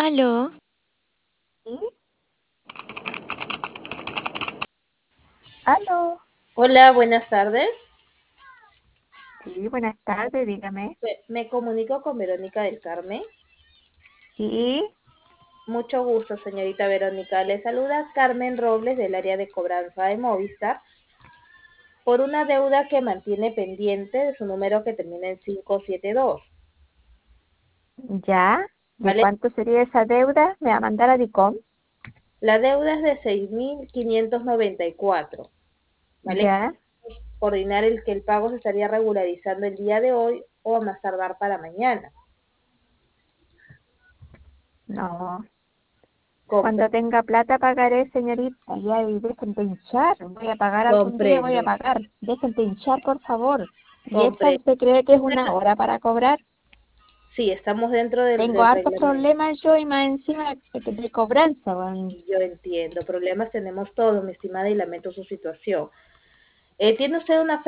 Aló, ¿Sí? ¿Aló? Hola, buenas tardes. Sí, buenas tardes, dígame. Me comunico con Verónica del Carmen. Sí, Mucho gusto, señorita Verónica. Le saluda Carmen Robles del área de cobranza de Movistar por una deuda que mantiene pendiente de su número que termina en 572. ya. ¿De ¿Vale? cuánto sería esa deuda? ¿Me va a mandar a DICOM? La deuda es de 6.594. ¿Vale? Ya. Coordinar que el pago se estaría regularizando el día de hoy o a más tardar para mañana. No. Compre- Cuando tenga plata pagaré, señorita. Ya, y dejen de hinchar. Voy a pagar algún día, voy a comprendo, pagar. Dejen de hinchar, por favor. ¿Y esa comprendo. usted cree que es una hora para cobrar? Sí, estamos dentro del, Tengo del hartos reglamento. problemas yo y más encima de cobranza, weón. Yo entiendo, problemas tenemos todos, mi estimada, y lamento su situación. ¿Tiene usted una